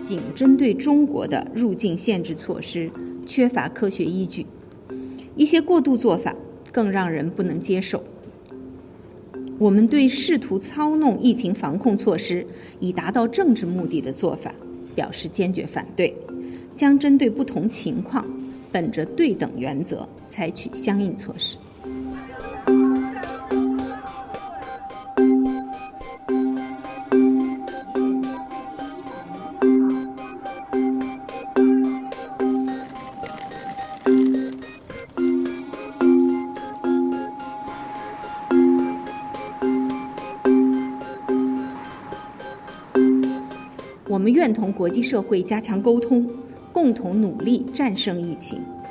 仅针对中国的入境限制措施缺乏科学依据，一些过度做法更让人不能接受。我们对试图操弄疫情防控措施以达到政治目的的做法表示坚决反对，将针对不同情况，本着对等原则采取相应措施。我们愿同国际社会加强沟通，共同努力战胜疫情。